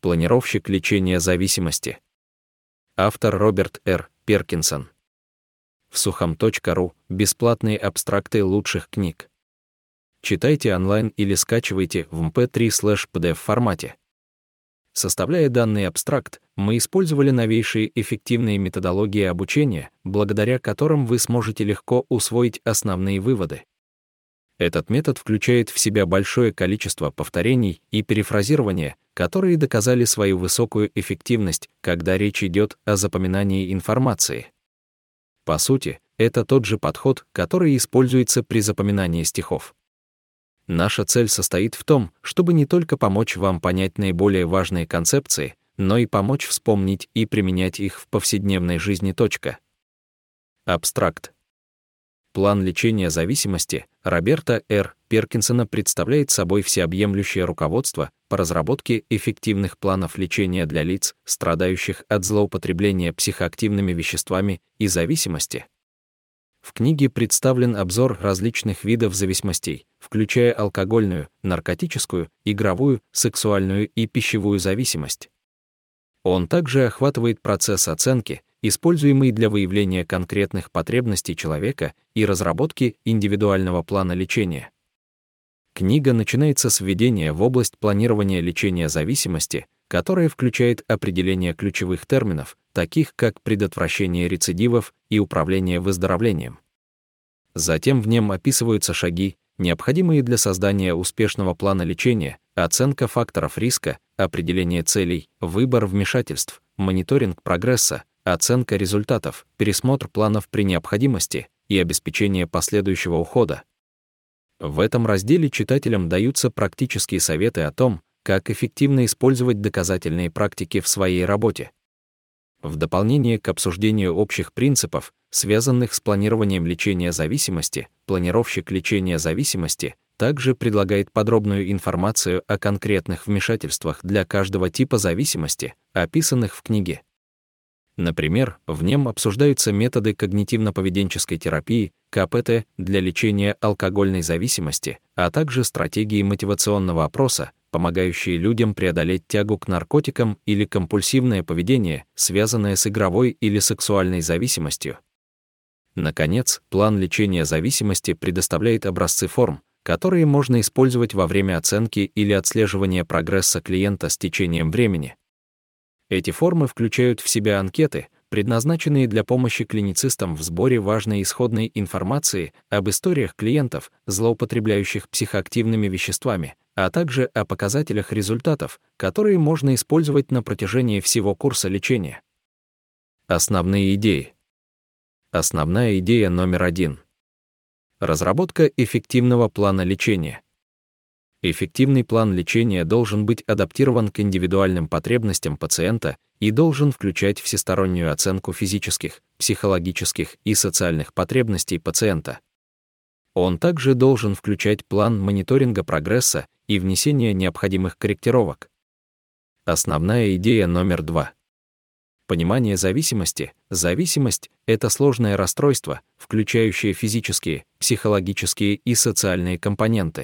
Планировщик лечения зависимости. Автор Роберт Р. Перкинсон. В сухом.ру бесплатные абстракты лучших книг. Читайте онлайн или скачивайте в mp3/pdf формате. Составляя данный абстракт, мы использовали новейшие эффективные методологии обучения, благодаря которым вы сможете легко усвоить основные выводы. Этот метод включает в себя большое количество повторений и перефразирования, которые доказали свою высокую эффективность, когда речь идет о запоминании информации. По сути, это тот же подход, который используется при запоминании стихов. Наша цель состоит в том, чтобы не только помочь вам понять наиболее важные концепции, но и помочь вспомнить и применять их в повседневной жизни. Абстракт. План лечения зависимости Роберта Р. Перкинсона представляет собой всеобъемлющее руководство по разработке эффективных планов лечения для лиц, страдающих от злоупотребления психоактивными веществами и зависимости. В книге представлен обзор различных видов зависимостей, включая алкогольную, наркотическую, игровую, сексуальную и пищевую зависимость. Он также охватывает процесс оценки, используемый для выявления конкретных потребностей человека и разработки индивидуального плана лечения. Книга начинается с введения в область планирования лечения зависимости, которое включает определение ключевых терминов, таких как предотвращение рецидивов и управление выздоровлением. Затем в нем описываются шаги, необходимые для создания успешного плана лечения, оценка факторов риска, определение целей, выбор вмешательств, мониторинг прогресса, оценка результатов, пересмотр планов при необходимости и обеспечение последующего ухода. В этом разделе читателям даются практические советы о том, как эффективно использовать доказательные практики в своей работе. В дополнение к обсуждению общих принципов, связанных с планированием лечения зависимости, планировщик лечения зависимости также предлагает подробную информацию о конкретных вмешательствах для каждого типа зависимости, описанных в книге. Например, в нем обсуждаются методы когнитивно-поведенческой терапии, КПТ, для лечения алкогольной зависимости, а также стратегии мотивационного опроса, помогающие людям преодолеть тягу к наркотикам или компульсивное поведение, связанное с игровой или сексуальной зависимостью. Наконец, план лечения зависимости предоставляет образцы форм, которые можно использовать во время оценки или отслеживания прогресса клиента с течением времени. Эти формы включают в себя анкеты, предназначенные для помощи клиницистам в сборе важной исходной информации об историях клиентов, злоупотребляющих психоактивными веществами, а также о показателях результатов, которые можно использовать на протяжении всего курса лечения. Основные идеи. Основная идея номер 1. Разработка эффективного плана лечения. Эффективный план лечения должен быть адаптирован к индивидуальным потребностям пациента и должен включать всестороннюю оценку физических, психологических и социальных потребностей пациента. Он также должен включать план мониторинга прогресса и внесения необходимых корректировок. Основная идея номер 2. Понимание зависимости. Зависимость — это сложное расстройство, включающее физические, психологические и социальные компоненты.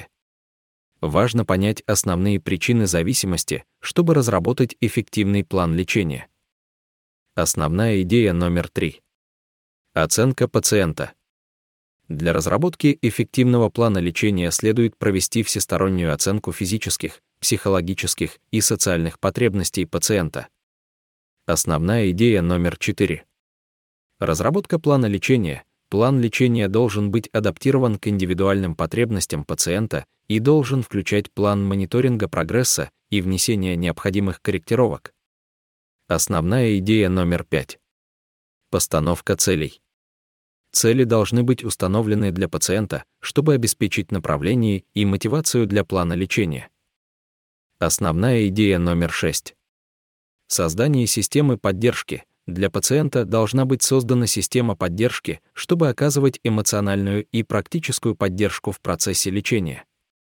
Важно понять основные причины зависимости, чтобы разработать эффективный план лечения. Основная идея номер 3. Оценка пациента. Для разработки эффективного плана лечения следует провести всестороннюю оценку физических, психологических и социальных потребностей пациента. Основная идея номер 4. Разработка плана лечения. План лечения должен быть адаптирован к индивидуальным потребностям пациента и должен включать план мониторинга прогресса и внесения необходимых корректировок. Основная идея номер 5. Постановка целей. Цели должны быть установлены для пациента, чтобы обеспечить направление и мотивацию для плана лечения. Основная идея номер 6. Создание системы поддержки. Для пациента должна быть создана система поддержки, чтобы оказывать эмоциональную и практическую поддержку в процессе лечения.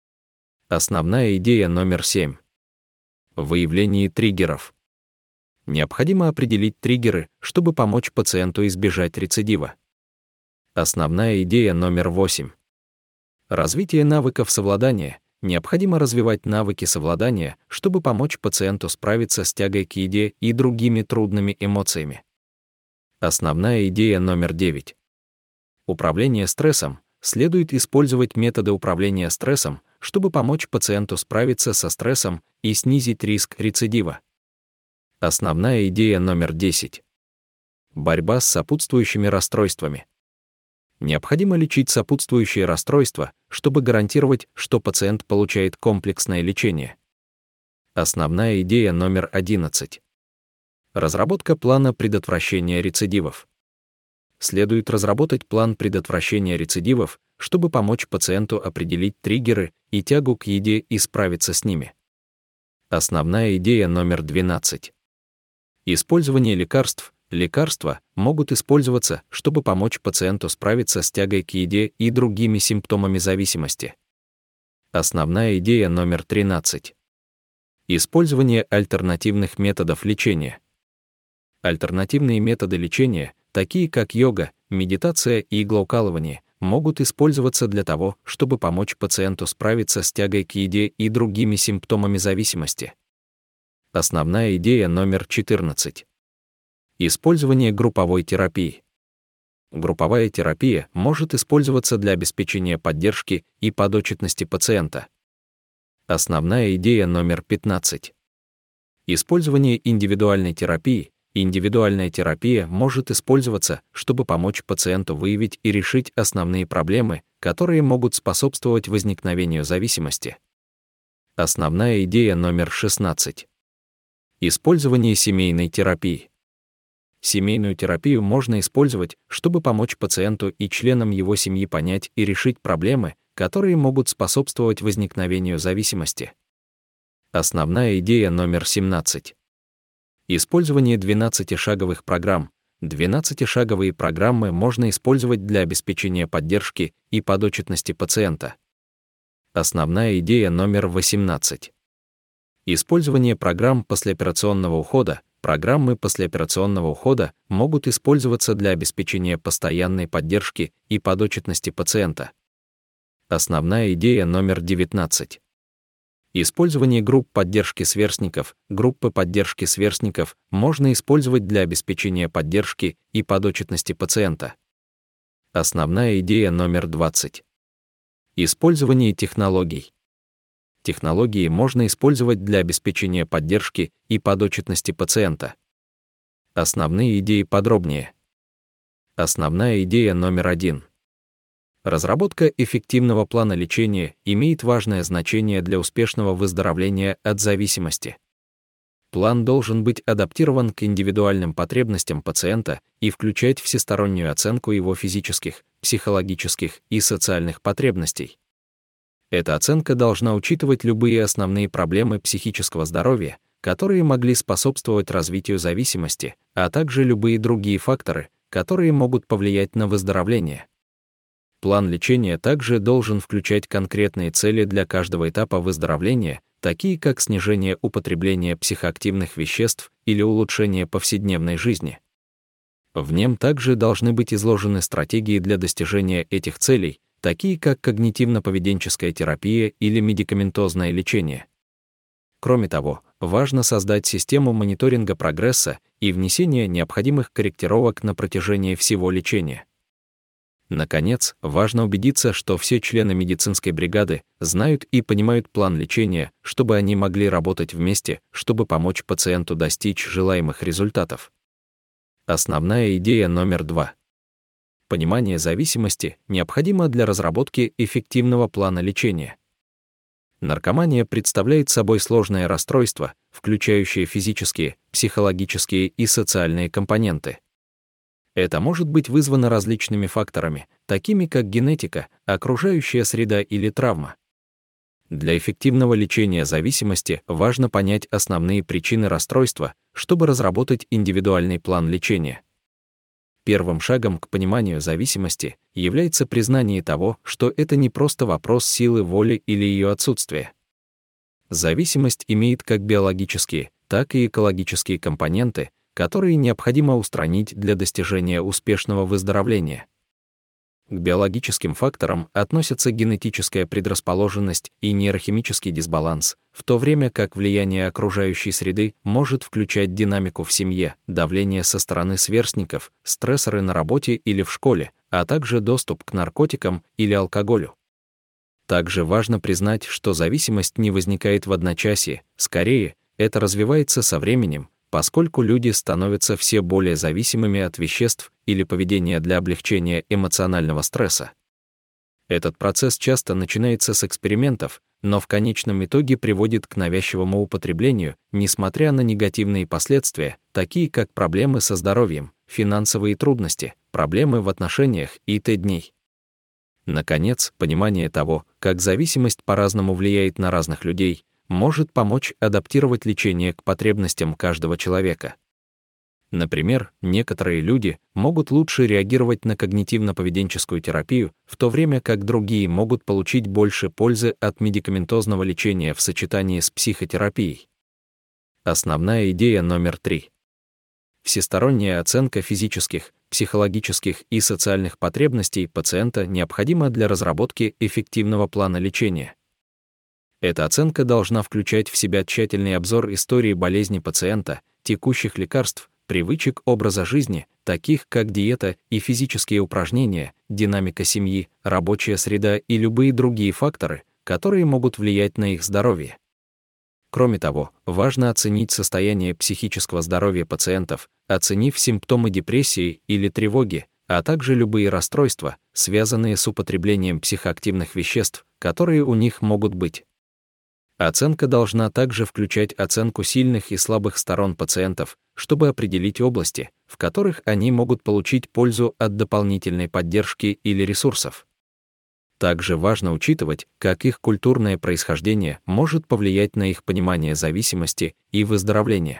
Основная идея номер 7. Выявление триггеров. Необходимо определить триггеры, чтобы помочь пациенту избежать рецидива. Основная идея номер 8. Развитие навыков совладания. необходимо развивать навыки совладания, чтобы помочь пациенту справиться с тягой к еде и другими трудными эмоциями. Основная идея номер 9. Управление стрессом. Следует использовать методы управления стрессом, чтобы помочь пациенту справиться со стрессом и снизить риск рецидива. Основная идея номер 10. Борьба с сопутствующими расстройствами. Необходимо лечить сопутствующие расстройства, чтобы гарантировать, что пациент получает комплексное лечение. Основная идея номер 11. Разработка плана предотвращения рецидивов. Следует разработать план предотвращения рецидивов, чтобы помочь пациенту определить триггеры и тягу к еде и справиться с ними. Основная идея номер 12. Использование лекарств. Лекарства могут использоваться, чтобы помочь пациенту справиться с тягой к еде и другими симптомами зависимости. Основная идея номер 13. Использование альтернативных методов лечения. Альтернативные методы лечения, такие как йога, медитация и иглоукалывание, могут использоваться для того, чтобы помочь пациенту справиться с тягой к еде и другими симптомами зависимости. Основная идея номер 14. Использование групповой терапии. Групповая терапия может использоваться для обеспечения поддержки и подотчетности пациента. Основная идея номер 15. Использование индивидуальной терапии. Индивидуальная терапия может использоваться, чтобы помочь пациенту выявить и решить основные проблемы, которые могут способствовать возникновению зависимости. Основная идея номер 16. Использование семейной терапии. Семейную терапию можно использовать, чтобы помочь пациенту и членам его семьи понять и решить проблемы, которые могут способствовать возникновению зависимости. Основная идея номер 17. Использование 12-шаговых программ. 12-шаговые программы можно использовать для обеспечения поддержки и подотчетности пациента. Основная идея номер 18. Использование программ послеоперационного ухода. Программы послеоперационного ухода могут использоваться для обеспечения постоянной поддержки и подотчетности пациента. Основная идея номер 19. Использование групп поддержки сверстников. Группы поддержки сверстников можно использовать для обеспечения поддержки и подотчетности пациента. Основная идея номер 20. Использование технологий. Технологии можно использовать для обеспечения поддержки и подотчетности пациента. Основные идеи подробнее. Основная идея номер 1. Разработка эффективного плана лечения имеет важное значение для успешного выздоровления от зависимости. План должен быть адаптирован к индивидуальным потребностям пациента и включать всестороннюю оценку его физических, психологических и социальных потребностей. Эта оценка должна учитывать любые основные проблемы психического здоровья, которые могли способствовать развитию зависимости, а также любые другие факторы, которые могут повлиять на выздоровление. План лечения также должен включать конкретные цели для каждого этапа выздоровления, такие как снижение употребления психоактивных веществ или улучшение повседневной жизни. В нем также должны быть изложены стратегии для достижения этих целей, такие как когнитивно-поведенческая терапия или медикаментозное лечение. Кроме того, важно создать систему мониторинга прогресса и внесения необходимых корректировок на протяжении всего лечения. Наконец, важно убедиться, что все члены медицинской бригады знают и понимают план лечения, чтобы они могли работать вместе, чтобы помочь пациенту достичь желаемых результатов. Основная идея номер 2. Понимание зависимости необходимо для разработки эффективного плана лечения. Наркомания представляет собой сложное расстройство, включающее физические, психологические и социальные компоненты. Это может быть вызвано различными факторами, такими как генетика, окружающая среда или травма. Для эффективного лечения зависимости важно понять основные причины расстройства, чтобы разработать индивидуальный план лечения. Первым шагом к пониманию зависимости является признание того, что это не просто вопрос силы воли или ее отсутствия. Зависимость имеет как биологические, так и экологические компоненты, которые необходимо устранить для достижения успешного выздоровления. К биологическим факторам относятся генетическая предрасположенность и нейрохимический дисбаланс, в то время как влияние окружающей среды может включать динамику в семье, давление со стороны сверстников, стрессоры на работе или в школе, а также доступ к наркотикам или алкоголю. Также важно признать, что зависимость не возникает в одночасье, скорее, это развивается со временем, поскольку люди становятся все более зависимыми от веществ или поведения для облегчения эмоционального стресса. Этот процесс часто начинается с экспериментов, но в конечном итоге приводит к навязчивому употреблению, несмотря на негативные последствия, такие как проблемы со здоровьем, финансовые трудности, проблемы в отношениях и т.д. Наконец, понимание того, как зависимость по-разному влияет на разных людей, может помочь адаптировать лечение к потребностям каждого человека. Например, некоторые люди могут лучше реагировать на когнитивно-поведенческую терапию, в то время как другие могут получить больше пользы от медикаментозного лечения в сочетании с психотерапией. Основная идея номер 3. Всесторонняя оценка физических, психологических и социальных потребностей пациента необходима для разработки эффективного плана лечения. Эта оценка должна включать в себя тщательный обзор истории болезни пациента, текущих лекарств, привычек образа жизни, таких как диета и физические упражнения, динамика семьи, рабочая среда и любые другие факторы, которые могут влиять на их здоровье. Кроме того, важно оценить состояние психического здоровья пациентов, оценив симптомы депрессии или тревоги, а также любые расстройства, связанные с употреблением психоактивных веществ, которые у них могут быть. Оценка должна также включать оценку сильных и слабых сторон пациентов, чтобы определить области, в которых они могут получить пользу от дополнительной поддержки или ресурсов. Также важно учитывать, как их культурное происхождение может повлиять на их понимание зависимости и выздоровления.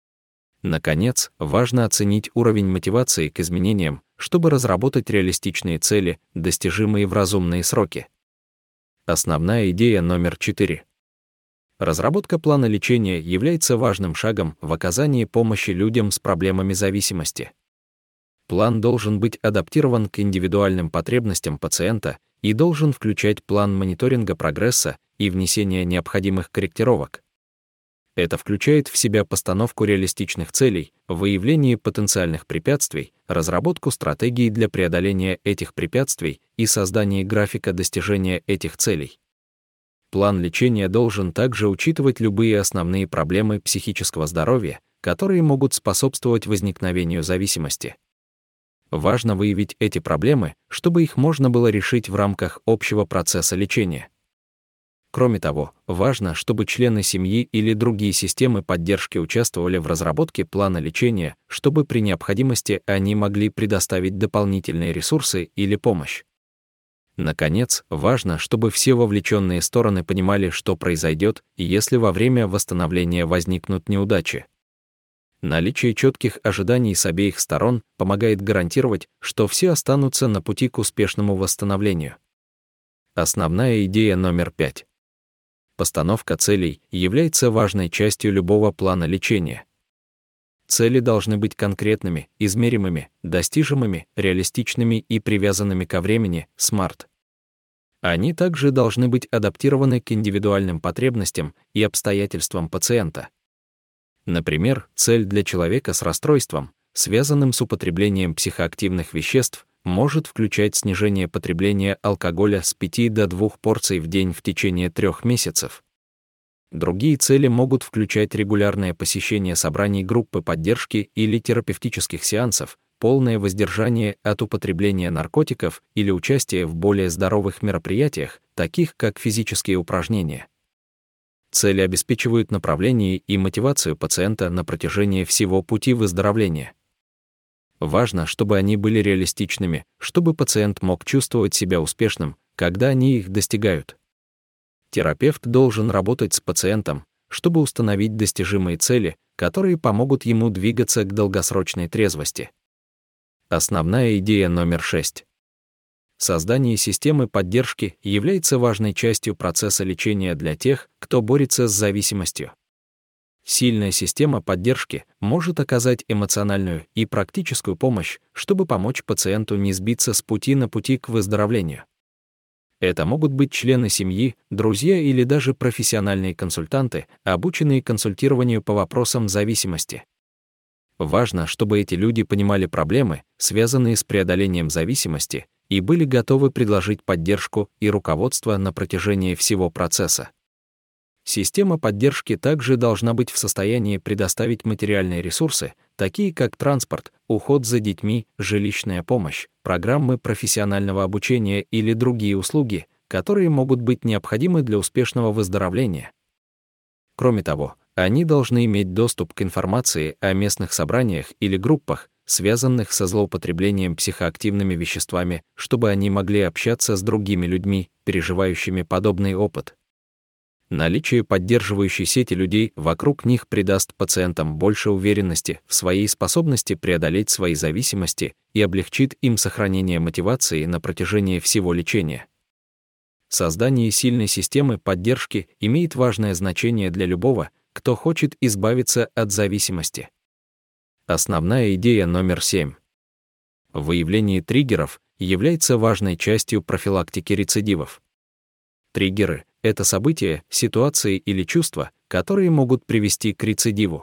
Наконец, важно оценить уровень мотивации к изменениям, чтобы разработать реалистичные цели, достижимые в разумные сроки. Основная идея номер 4. Разработка плана лечения является важным шагом в оказании помощи людям с проблемами зависимости. План должен быть адаптирован к индивидуальным потребностям пациента и должен включать план мониторинга прогресса и внесения необходимых корректировок. Это включает в себя постановку реалистичных целей, выявление потенциальных препятствий, разработку стратегий для преодоления этих препятствий и создание графика достижения этих целей. План лечения должен также учитывать любые основные проблемы психического здоровья, которые могут способствовать возникновению зависимости. Важно выявить эти проблемы, чтобы их можно было решить в рамках общего процесса лечения. Кроме того, важно, чтобы члены семьи или другие системы поддержки участвовали в разработке плана лечения, чтобы при необходимости они могли предоставить дополнительные ресурсы или помощь. Наконец, важно, чтобы все вовлеченные стороны понимали, что произойдет, если во время восстановления возникнут неудачи. Наличие четких ожиданий с обеих сторон помогает гарантировать, что все останутся на пути к успешному восстановлению. Основная идея номер 5. Постановка целей является важной частью любого плана лечения. Цели должны быть конкретными, измеримыми, достижимыми, реалистичными и привязанными ко времени, SMART. Они также должны быть адаптированы к индивидуальным потребностям и обстоятельствам пациента. Например, цель для человека с расстройством, связанным с употреблением психоактивных веществ, может включать снижение потребления алкоголя с 5 до 2 порций в день в течение 3 месяцев. Другие цели могут включать регулярное посещение собраний группы поддержки или терапевтических сеансов, полное воздержание от употребления наркотиков или участие в более здоровых мероприятиях, таких как физические упражнения. Цели обеспечивают направление и мотивацию пациента на протяжении всего пути выздоровления. Важно, чтобы они были реалистичными, чтобы пациент мог чувствовать себя успешным, когда они их достигают. Терапевт должен работать с пациентом, чтобы установить достижимые цели, которые помогут ему двигаться к долгосрочной трезвости. Основная идея номер 6. Создание системы поддержки является важной частью процесса лечения для тех, кто борется с зависимостью. Сильная система поддержки может оказать эмоциональную и практическую помощь, чтобы помочь пациенту не сбиться с пути на пути к выздоровлению. Это могут быть члены семьи, друзья или даже профессиональные консультанты, обученные консультированию по вопросам зависимости. Важно, чтобы эти люди понимали проблемы, связанные с преодолением зависимости, и были готовы предложить поддержку и руководство на протяжении всего процесса. Система поддержки также должна быть в состоянии предоставить материальные ресурсы, такие как транспорт, уход за детьми, жилищная помощь, программы профессионального обучения или другие услуги, которые могут быть необходимы для успешного выздоровления. Кроме того, они должны иметь доступ к информации о местных собраниях или группах, связанных со злоупотреблением психоактивными веществами, чтобы они могли общаться с другими людьми, переживающими подобный опыт. Наличие поддерживающей сети людей вокруг них придаст пациентам больше уверенности в своей способности преодолеть свои зависимости и облегчит им сохранение мотивации на протяжении всего лечения. Создание сильной системы поддержки имеет важное значение для любого, кто хочет избавиться от зависимости. Основная идея номер 7. Выявление триггеров является важной частью профилактики рецидивов. Триггеры — это события, ситуации или чувства, которые могут привести к рецидиву.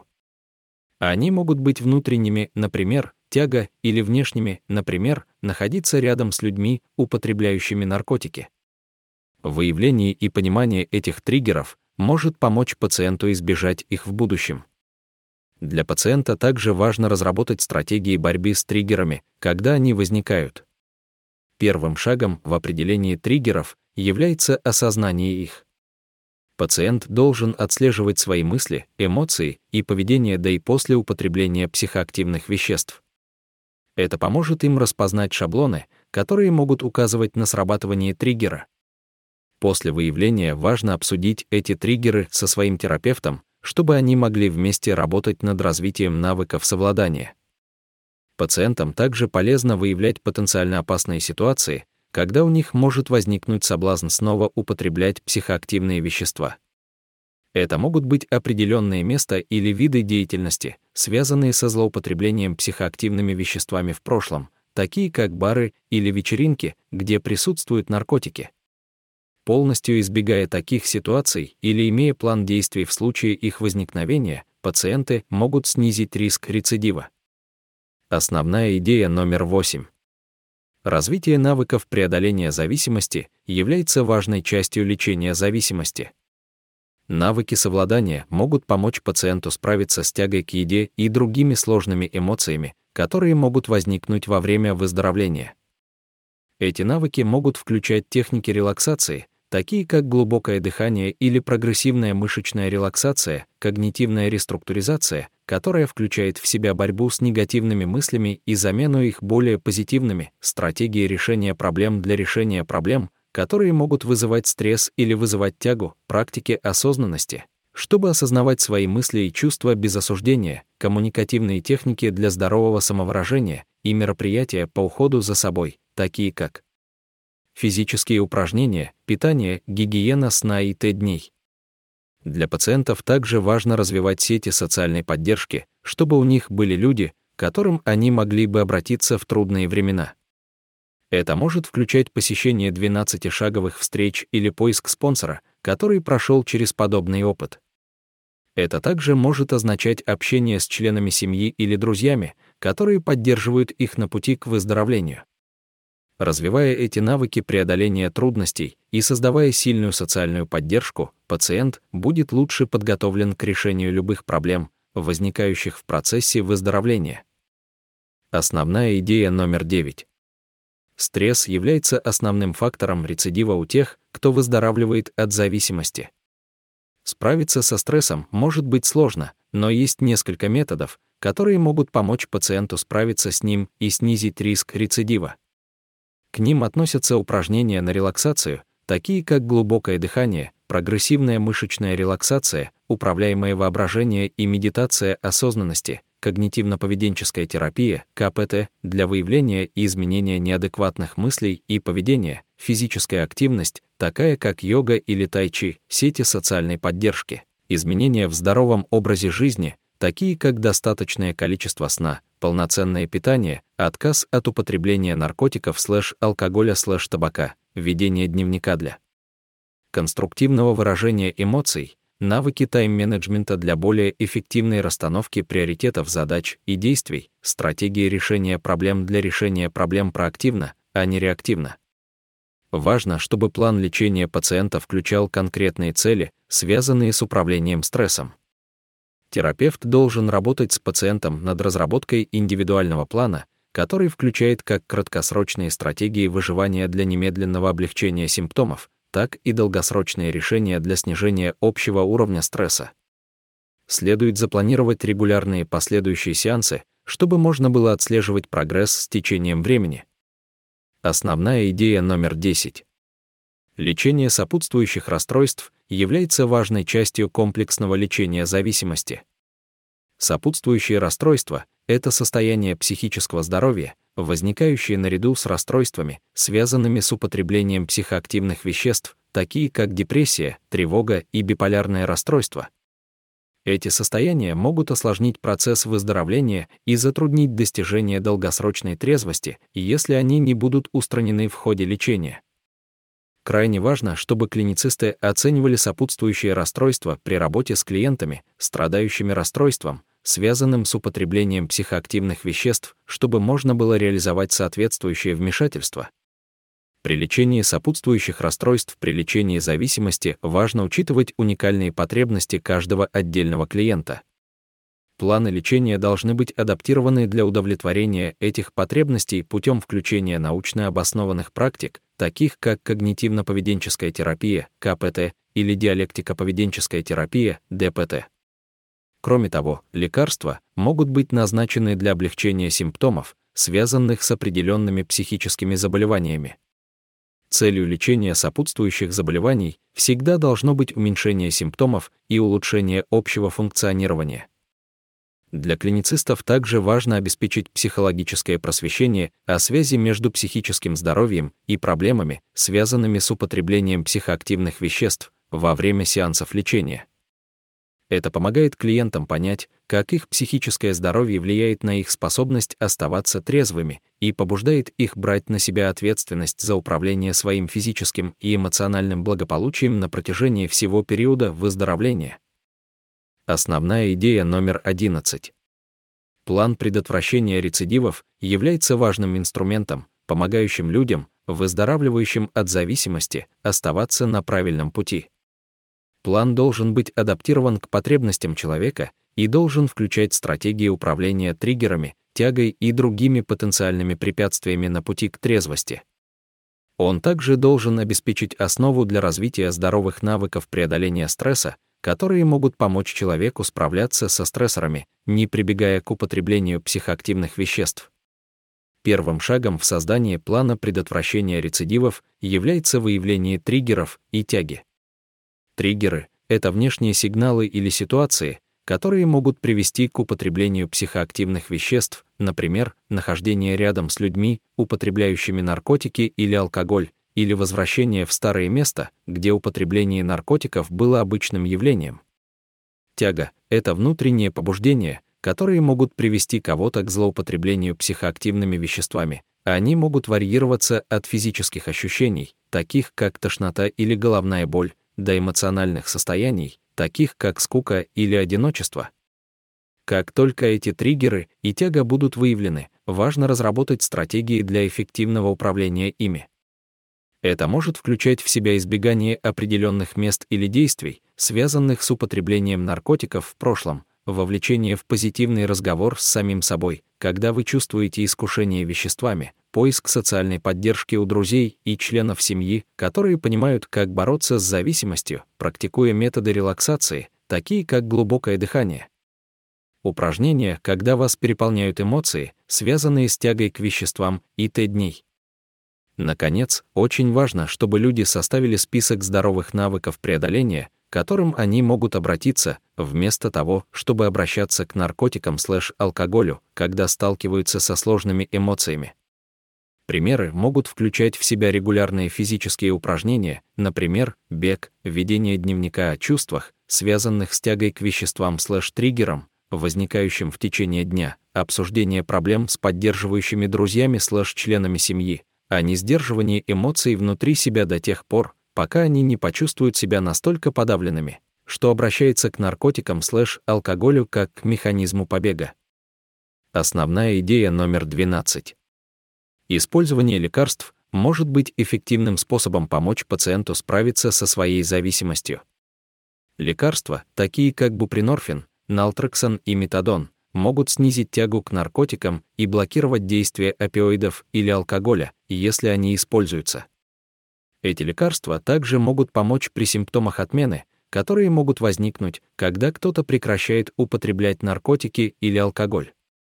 Они могут быть внутренними, например, тяга, или внешними, например, находиться рядом с людьми, употребляющими наркотики. Выявление и понимание этих триггеров может помочь пациенту избежать их в будущем. Для пациента также важно разработать стратегии борьбы с триггерами, когда они возникают. Первым шагом в определении триггеров является осознание их. Пациент должен отслеживать свои мысли, эмоции и поведение до и после употребления психоактивных веществ. Это поможет им распознать шаблоны, которые могут указывать на срабатывание триггера. После выявления важно обсудить эти триггеры со своим терапевтом, чтобы они могли вместе работать над развитием навыков совладания. Пациентам также полезно выявлять потенциально опасные ситуации, когда у них может возникнуть соблазн снова употреблять психоактивные вещества. Это могут быть определенные места или виды деятельности, связанные со злоупотреблением психоактивными веществами в прошлом, такие как бары или вечеринки, где присутствуют наркотики. Полностью избегая таких ситуаций или имея план действий в случае их возникновения, пациенты могут снизить риск рецидива. Основная идея номер 8. Развитие навыков преодоления зависимости является важной частью лечения зависимости. Навыки совладания могут помочь пациенту справиться с тягой к еде и другими сложными эмоциями, которые могут возникнуть во время выздоровления. Эти навыки могут включать техники релаксации, такие как глубокое дыхание или прогрессивная мышечная релаксация, когнитивная реструктуризация, которая включает в себя борьбу с негативными мыслями и замену их более позитивными, стратегии решения проблем для решения проблем, которые могут вызывать стресс или вызывать тягу, практики осознанности, чтобы осознавать свои мысли и чувства без осуждения, коммуникативные техники для здорового самовыражения и мероприятия по уходу за собой, такие как физические упражнения, питание, гигиена сна и т.д. Для пациентов также важно развивать сети социальной поддержки, чтобы у них были люди, к которым они могли бы обратиться в трудные времена. Это может включать посещение 12-шаговых встреч или поиск спонсора, который прошел через подобный опыт. Это также может означать общение с членами семьи или друзьями, которые поддерживают их на пути к выздоровлению. Развивая эти навыки преодоления трудностей и создавая сильную социальную поддержку, пациент будет лучше подготовлен к решению любых проблем, возникающих в процессе выздоровления. Основная идея номер 9. Стресс является основным фактором рецидива у тех, кто выздоравливает от зависимости. Справиться со стрессом может быть сложно, но есть несколько методов, которые могут помочь пациенту справиться с ним и снизить риск рецидива. К ним относятся упражнения на релаксацию, такие как глубокое дыхание, прогрессивная мышечная релаксация, управляемое воображение и медитация осознанности, когнитивно-поведенческая терапия, КПТ, для выявления и изменения неадекватных мыслей и поведения, физическая активность, такая как йога или тайчи, сети социальной поддержки, изменения в здоровом образе жизни, такие как достаточное количество сна, полноценное питание, отказ от употребления наркотиков алкоголя табака, ведение дневника для конструктивного выражения эмоций, навыки тайм-менеджмента для более эффективной расстановки приоритетов задач и действий, стратегии решения проблем для решения проблем проактивно, а не реактивно. Важно, чтобы план лечения пациента включал конкретные цели, связанные с управлением стрессом. Терапевт должен работать с пациентом над разработкой индивидуального плана, который включает как краткосрочные стратегии выживания для немедленного облегчения симптомов, так и долгосрочные решения для снижения общего уровня стресса. Следует запланировать регулярные последующие сеансы, чтобы можно было отслеживать прогресс с течением времени. Основная идея номер 10. Лечение сопутствующих расстройств является важной частью комплексного лечения зависимости. Сопутствующие расстройства — это состояние психического здоровья, возникающие наряду с расстройствами, связанными с употреблением психоактивных веществ, такие как депрессия, тревога и биполярное расстройство. Эти состояния могут осложнить процесс выздоровления и затруднить достижение долгосрочной трезвости, если они не будут устранены в ходе лечения. Крайне важно, чтобы клиницисты оценивали сопутствующие расстройства при работе с клиентами, страдающими расстройством, связанным с употреблением психоактивных веществ, чтобы можно было реализовать соответствующее вмешательство. При лечении сопутствующих расстройств при лечении зависимости важно учитывать уникальные потребности каждого отдельного клиента. Планы лечения должны быть адаптированы для удовлетворения этих потребностей путем включения научно обоснованных практик, таких как когнитивно-поведенческая терапия, КПТ, или диалектико-поведенческая терапия, ДПТ. Кроме того, лекарства могут быть назначены для облегчения симптомов, связанных с определенными психическими заболеваниями. Целью лечения сопутствующих заболеваний всегда должно быть уменьшение симптомов и улучшение общего функционирования. Для клиницистов также важно обеспечить психологическое просвещение о связи между психическим здоровьем и проблемами, связанными с употреблением психоактивных веществ во время сеансов лечения. Это помогает клиентам понять, как их психическое здоровье влияет на их способность оставаться трезвыми и побуждает их брать на себя ответственность за управление своим физическим и эмоциональным благополучием на протяжении всего периода выздоровления. Основная идея номер 11. План предотвращения рецидивов является важным инструментом, помогающим людям, выздоравливающим от зависимости, оставаться на правильном пути. План должен быть адаптирован к потребностям человека и должен включать стратегии управления триггерами, тягой и другими потенциальными препятствиями на пути к трезвости. Он также должен обеспечить основу для развития здоровых навыков преодоления стресса, которые могут помочь человеку справляться со стрессорами, не прибегая к употреблению психоактивных веществ. Первым шагом в создании плана предотвращения рецидивов является выявление триггеров и тяги. Триггеры — это внешние сигналы или ситуации, которые могут привести к употреблению психоактивных веществ, например, нахождение рядом с людьми, употребляющими наркотики или алкоголь, или возвращение в старое место, где употребление наркотиков было обычным явлением. Тяга — это внутренние побуждения, которые могут привести кого-то к злоупотреблению психоактивными веществами. Они могут варьироваться от физических ощущений, таких как тошнота или головная боль, до эмоциональных состояний, таких как скука или одиночество. Как только эти триггеры и тяга будут выявлены, важно разработать стратегии для эффективного управления ими. Это может включать в себя избегание определенных мест или действий, связанных с употреблением наркотиков в прошлом, вовлечение в позитивный разговор с самим собой, когда вы чувствуете искушение веществами, поиск социальной поддержки у друзей и членов семьи, которые понимают, как бороться с зависимостью, практикуя методы релаксации, такие как глубокое дыхание. Упражнения, когда вас переполняют эмоции, связанные с тягой к веществам, и т.д. Наконец, очень важно, чтобы люди составили список здоровых навыков преодоления, к которым они могут обратиться, вместо того, чтобы обращаться к наркотикам/алкоголю, когда сталкиваются со сложными эмоциями. Примеры могут включать в себя регулярные физические упражнения, например, бег, ведение дневника о чувствах, связанных с тягой к веществам/триггерам, возникающим в течение дня, обсуждение проблем с поддерживающими друзьями/членами семьи, а не сдерживание эмоций внутри себя до тех пор, пока они не почувствуют себя настолько подавленными, что обращается к наркотикам/алкоголю как к механизму побега. Основная идея номер 12. Использование лекарств может быть эффективным способом помочь пациенту справиться со своей зависимостью. Лекарства, такие как бупренорфин, нaltrexон и метадон, могут снизить тягу к наркотикам и блокировать действие опиоидов или алкоголя, если они используются. Эти лекарства также могут помочь при симптомах отмены, которые могут возникнуть, когда кто-то прекращает употреблять наркотики или алкоголь.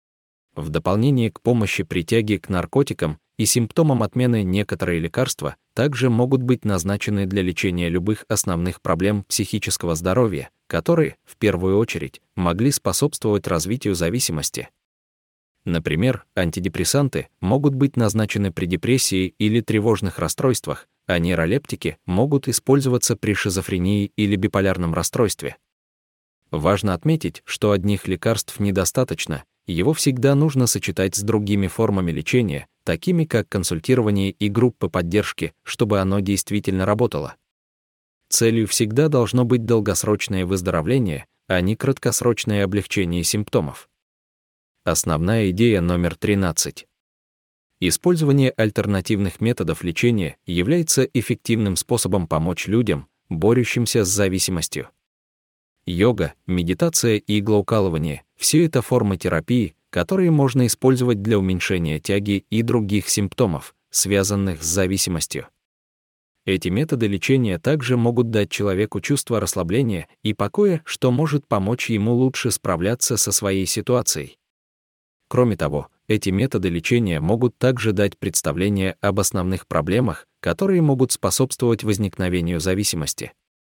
В дополнение к помощи при тяге к наркотикам и симптомам отмены некоторые лекарства также могут быть назначены для лечения любых основных проблем психического здоровья, которые, в первую очередь, могли способствовать развитию зависимости. Например, антидепрессанты могут быть назначены при депрессии или тревожных расстройствах, а нейролептики могут использоваться при шизофрении или биполярном расстройстве. Важно отметить, что одних лекарств недостаточно, его всегда нужно сочетать с другими формами лечения, такими как консультирование и группы поддержки, чтобы оно действительно работало. Целью всегда должно быть долгосрочное выздоровление, а не краткосрочное облегчение симптомов. Основная идея номер 13. Использование альтернативных методов лечения является эффективным способом помочь людям, борющимся с зависимостью. Йога, медитация и иглоукалывание — все это формы терапии, которые можно использовать для уменьшения тяги и других симптомов, связанных с зависимостью. Эти методы лечения также могут дать человеку чувство расслабления и покоя, что может помочь ему лучше справляться со своей ситуацией. Кроме того, эти методы лечения могут также дать представление об основных проблемах, которые могут способствовать возникновению зависимости.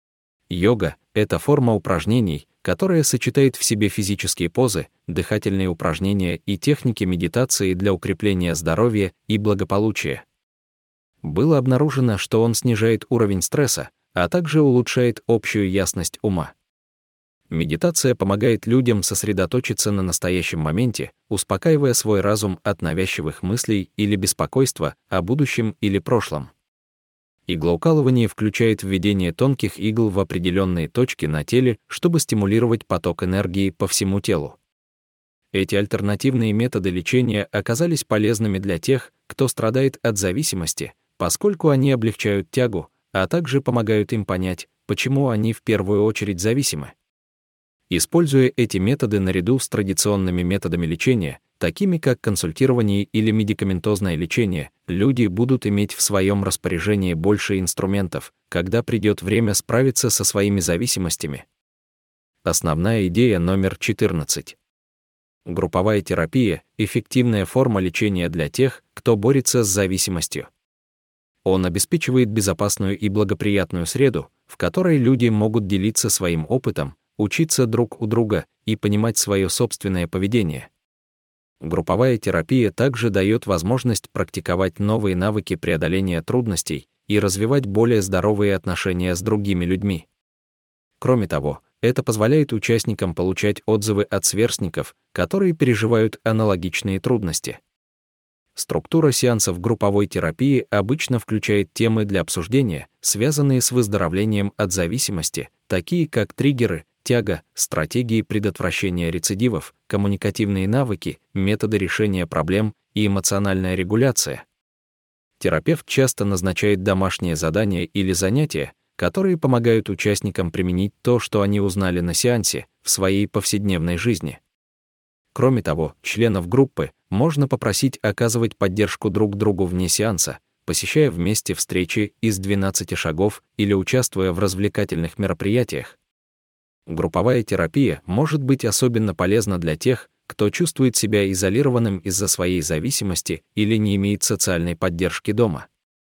Йога — это форма упражнений, которая сочетает в себе физические позы, дыхательные упражнения и техники медитации для укрепления здоровья и благополучия. Было обнаружено, что он снижает уровень стресса, а также улучшает общую ясность ума. Медитация помогает людям сосредоточиться на настоящем моменте, успокаивая свой разум от навязчивых мыслей или беспокойства о будущем или прошлом. Иглоукалывание включает введение тонких игл в определенные точки на теле, чтобы стимулировать поток энергии по всему телу. Эти альтернативные методы лечения оказались полезными для тех, кто страдает от зависимости, поскольку они облегчают тягу, а также помогают им понять, почему они в первую очередь зависимы. Используя эти методы наряду с традиционными методами лечения, такими как консультирование или медикаментозное лечение, люди будут иметь в своем распоряжении больше инструментов, когда придет время справиться со своими зависимостями. Основная идея номер 14. Групповая терапия — эффективная форма лечения для тех, кто борется с зависимостью. Он обеспечивает безопасную и благоприятную среду, в которой люди могут делиться своим опытом, учиться друг у друга и понимать свое собственное поведение. Групповая терапия также дает возможность практиковать новые навыки преодоления трудностей и развивать более здоровые отношения с другими людьми. Кроме того, это позволяет участникам получать отзывы от сверстников, которые переживают аналогичные трудности. Структура сеансов групповой терапии обычно включает темы для обсуждения, связанные с выздоровлением от зависимости, такие как триггеры, тяга, стратегии предотвращения рецидивов, коммуникативные навыки, методы решения проблем и эмоциональная регуляция. Терапевт часто назначает домашние задания или занятия, которые помогают участникам применить то, что они узнали на сеансе, в своей повседневной жизни. Кроме того, членов группы можно попросить оказывать поддержку друг другу вне сеанса, посещая вместе встречи из 12 шагов или участвуя в развлекательных мероприятиях. Групповая терапия может быть особенно полезна для тех, кто чувствует себя изолированным из-за своей зависимости или не имеет социальной поддержки дома.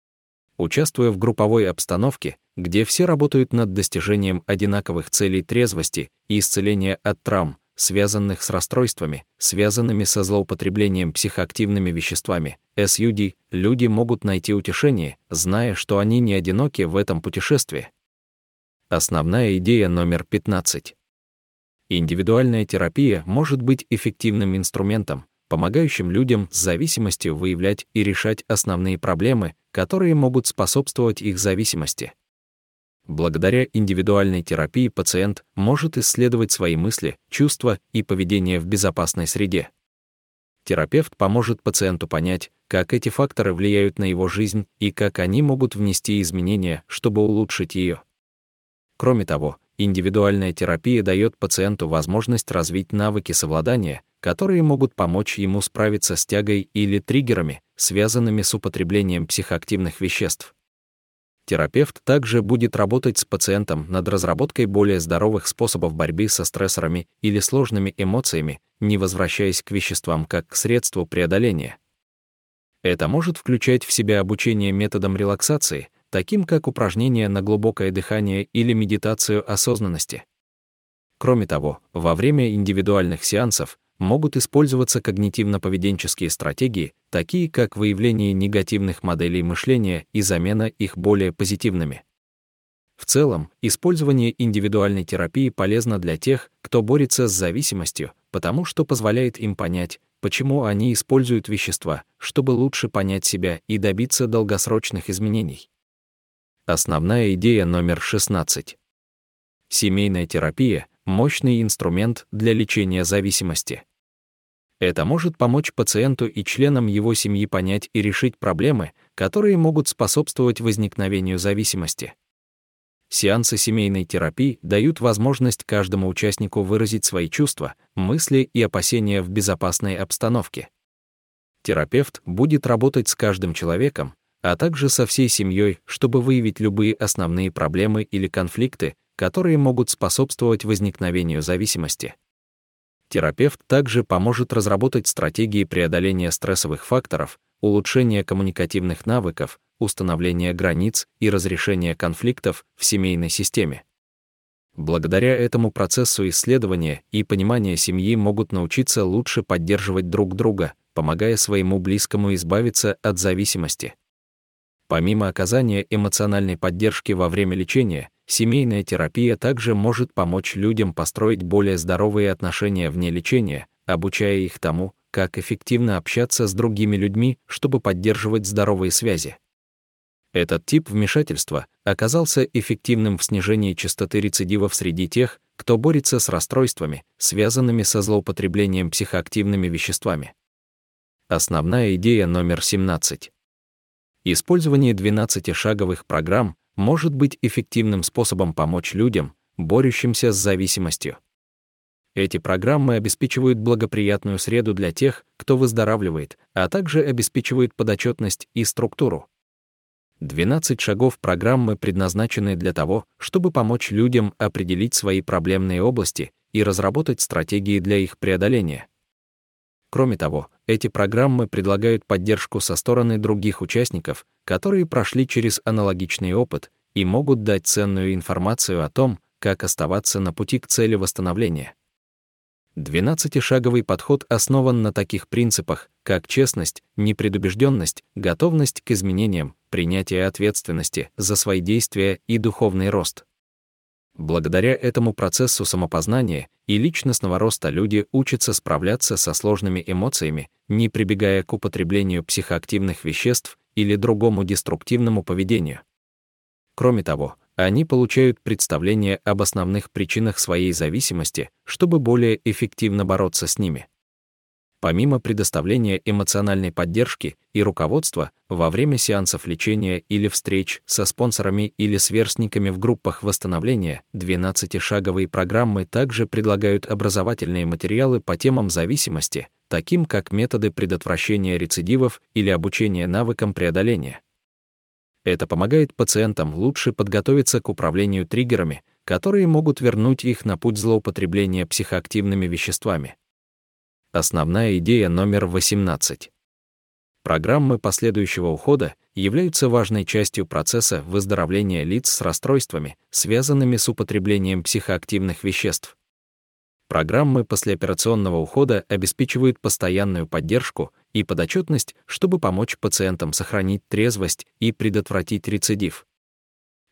Участвуя в групповой обстановке, где все работают над достижением одинаковых целей трезвости и исцеления от травм, связанных с расстройствами, связанными со злоупотреблением психоактивными веществами, SUD, люди могут найти утешение, зная, что они не одиноки в этом путешествии. Основная идея номер 15. Индивидуальная терапия может быть эффективным инструментом, помогающим людям с зависимостью выявлять и решать основные проблемы, которые могут способствовать их зависимости. Благодаря индивидуальной терапии пациент может исследовать свои мысли, чувства и поведение в безопасной среде. Терапевт поможет пациенту понять, как эти факторы влияют на его жизнь и как они могут внести изменения, чтобы улучшить ее. Кроме того, индивидуальная терапия дает пациенту возможность развить навыки совладания, которые могут помочь ему справиться с тягой или триггерами, связанными с употреблением психоактивных веществ. Терапевт также будет работать с пациентом над разработкой более здоровых способов борьбы со стрессорами или сложными эмоциями, не возвращаясь к веществам как к средству преодоления. Это может включать в себя обучение методам релаксации, таким как упражнения на глубокое дыхание или медитацию осознанности. Кроме того, во время индивидуальных сеансов могут использоваться когнитивно-поведенческие стратегии, такие как выявление негативных моделей мышления и замена их более позитивными. В целом, использование индивидуальной терапии полезно для тех, кто борется с зависимостью, потому что позволяет им понять, почему они используют вещества, чтобы лучше понять себя и добиться долгосрочных изменений. Основная идея номер 16. Семейная терапия — мощный инструмент для лечения зависимости. Это может помочь пациенту и членам его семьи понять и решить проблемы, которые могут способствовать возникновению зависимости. Сеансы семейной терапии дают возможность каждому участнику выразить свои чувства, мысли и опасения в безопасной обстановке. Терапевт будет работать с каждым человеком, а также со всей семьей, чтобы выявить любые основные проблемы или конфликты, которые могут способствовать возникновению зависимости. Терапевт также поможет разработать стратегии преодоления стрессовых факторов, улучшения коммуникативных навыков, установления границ и разрешения конфликтов в семейной системе. Благодаря этому процессу исследования и понимания семьи могут научиться лучше поддерживать друг друга, помогая своему близкому избавиться от зависимости. Помимо оказания эмоциональной поддержки во время лечения, семейная терапия также может помочь людям построить более здоровые отношения вне лечения, обучая их тому, как эффективно общаться с другими людьми, чтобы поддерживать здоровые связи. Этот тип вмешательства оказался эффективным в снижении частоты рецидивов среди тех, кто борется с расстройствами, связанными со злоупотреблением психоактивными веществами. Основная идея номер 17. Использование 12-шаговых программ может быть эффективным способом помочь людям, борющимся с зависимостью. Эти программы обеспечивают благоприятную среду для тех, кто выздоравливает, а также обеспечивают подотчетность и структуру. 12 шагов программы предназначены для того, чтобы помочь людям определить свои проблемные области и разработать стратегии для их преодоления. Кроме того, эти программы предлагают поддержку со стороны других участников, которые прошли через аналогичный опыт и могут дать ценную информацию о том, как оставаться на пути к цели восстановления. 12-шаговый подход основан на таких принципах, как честность, непредубежденность, готовность к изменениям, принятие ответственности за свои действия и духовный рост. Благодаря этому процессу самопознания и личностного роста люди учатся справляться со сложными эмоциями, не прибегая к употреблению психоактивных веществ или другому деструктивному поведению. Кроме того, они получают представление об основных причинах своей зависимости, чтобы более эффективно бороться с ними. Помимо предоставления эмоциональной поддержки и руководства во время сеансов лечения или встреч со спонсорами или сверстниками в группах восстановления, 12-шаговые программы также предлагают образовательные материалы по темам зависимости, таким как методы предотвращения рецидивов или обучение навыкам преодоления. Это помогает пациентам лучше подготовиться к управлению триггерами, которые могут вернуть их на путь злоупотребления психоактивными веществами. Основная идея номер 18. Программы последующего ухода являются важной частью процесса выздоровления лиц с расстройствами, связанными с употреблением психоактивных веществ. Программы послеоперационного ухода обеспечивают постоянную поддержку и подотчетность, чтобы помочь пациентам сохранить трезвость и предотвратить рецидив.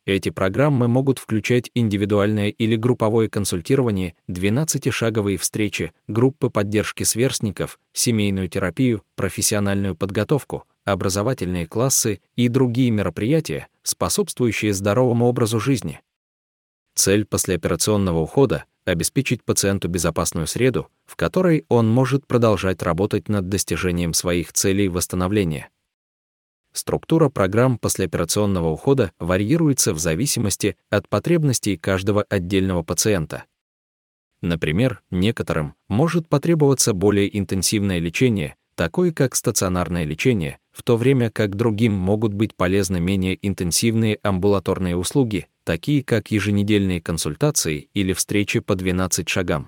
Эти программы могут включать индивидуальное или групповое консультирование, 12-шаговые встречи, группы поддержки сверстников, семейную терапию, профессиональную подготовку, образовательные классы и другие мероприятия, способствующие здоровому образу жизни. Цель послеоперационного ухода — обеспечить пациенту безопасную среду, в которой он может продолжать работать над достижением своих целей восстановления. Структура программ послеоперационного ухода варьируется в зависимости от потребностей каждого отдельного пациента. Например, некоторым может потребоваться более интенсивное лечение, такое как стационарное лечение, в то время как другим могут быть полезны менее интенсивные амбулаторные услуги, такие как еженедельные консультации или встречи по 12 шагам.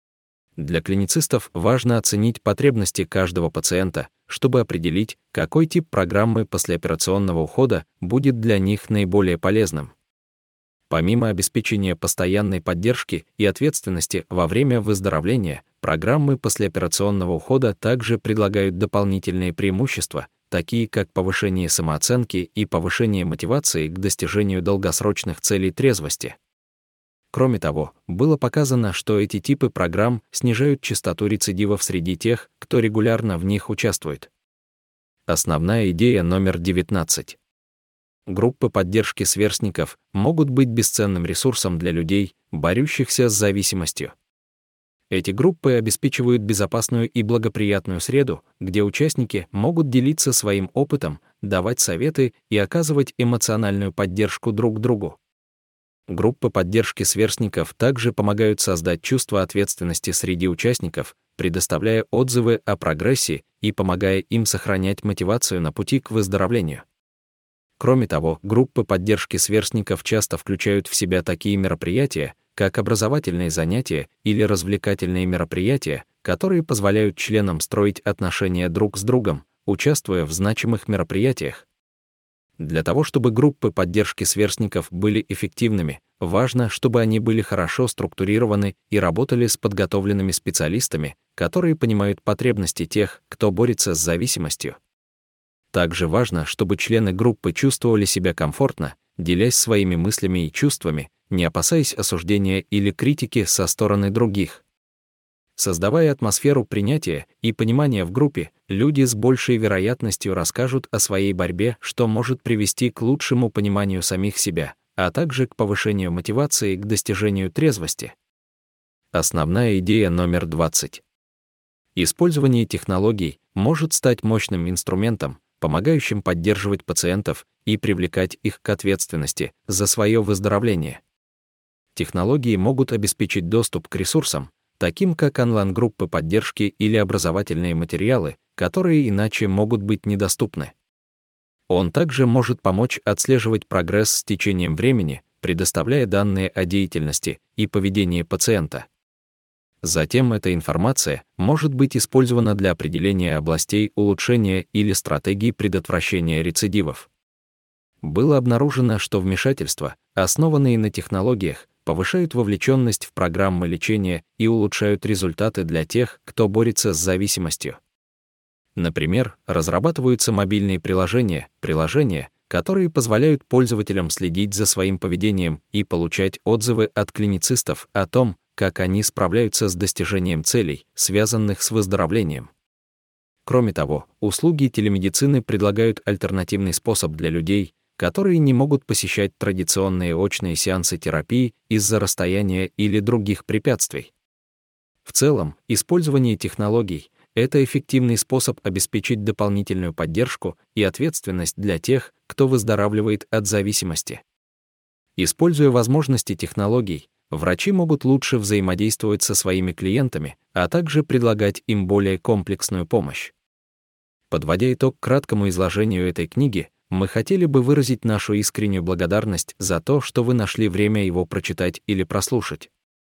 Для клиницистов важно оценить потребности каждого пациента, чтобы определить, какой тип программы послеоперационного ухода будет для них наиболее полезным. Помимо обеспечения постоянной поддержки и ответственности во время выздоровления, программы послеоперационного ухода также предлагают дополнительные преимущества, такие как повышение самооценки и повышение мотивации к достижению долгосрочных целей трезвости. Кроме того, было показано, что эти типы программ снижают частоту рецидивов среди тех, кто регулярно в них участвует. Основная идея номер 19. Группы поддержки сверстников могут быть бесценным ресурсом для людей, борющихся с зависимостью. Эти группы обеспечивают безопасную и благоприятную среду, где участники могут делиться своим опытом, давать советы и оказывать эмоциональную поддержку друг другу. Группы поддержки сверстников также помогают создать чувство ответственности среди участников, предоставляя отзывы о прогрессе и помогая им сохранять мотивацию на пути к выздоровлению. Кроме того, группы поддержки сверстников часто включают в себя такие мероприятия, как образовательные занятия или развлекательные мероприятия, которые позволяют членам строить отношения друг с другом, участвуя в значимых мероприятиях. Для того, чтобы группы поддержки сверстников были эффективными, важно, чтобы они были хорошо структурированы и работали с подготовленными специалистами, которые понимают потребности тех, кто борется с зависимостью. Также важно, чтобы члены группы чувствовали себя комфортно, делясь своими мыслями и чувствами, не опасаясь осуждения или критики со стороны других. Создавая атмосферу принятия и понимания в группе, люди с большей вероятностью расскажут о своей борьбе, что может привести к лучшему пониманию самих себя, а также к повышению мотивации к достижению трезвости. Основная идея номер 20. Использование технологий может стать мощным инструментом, помогающим поддерживать пациентов и привлекать их к ответственности за свое выздоровление. Технологии могут обеспечить доступ к ресурсам, таким как онлайн-группы поддержки или образовательные материалы, которые иначе могут быть недоступны. Он также может помочь отслеживать прогресс с течением времени, предоставляя данные о деятельности и поведении пациента. Затем эта информация может быть использована для определения областей улучшения или стратегий предотвращения рецидивов. Было обнаружено, что вмешательства, основанные на технологиях, повышают вовлеченность в программы лечения и улучшают результаты для тех, кто борется с зависимостью. Например, разрабатываются мобильные приложения, которые позволяют пользователям следить за своим поведением и получать отзывы от клиницистов о том, как они справляются с достижением целей, связанных с выздоровлением. Кроме того, услуги телемедицины предлагают альтернативный способ для людей, которые не могут посещать традиционные очные сеансы терапии из-за расстояния или других препятствий. В целом, использование технологий — это эффективный способ обеспечить дополнительную поддержку и ответственность для тех, кто выздоравливает от зависимости. Используя возможности технологий, врачи могут лучше взаимодействовать со своими клиентами, а также предлагать им более комплексную помощь. Подводя итог краткому изложению этой книги, мы хотели бы выразить нашу искреннюю благодарность за то, что вы нашли время его прочитать или прослушать.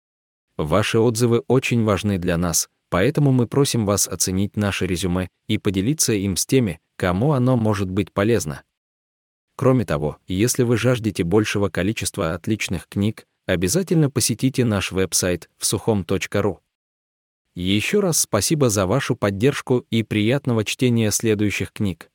Ваши отзывы очень важны для нас, поэтому мы просим вас оценить наше резюме и поделиться им с теми, кому оно может быть полезно. Кроме того, если вы жаждете большего количества отличных книг, обязательно посетите наш веб-сайт vsuchom.ru. Еще раз спасибо за вашу поддержку и приятного чтения следующих книг.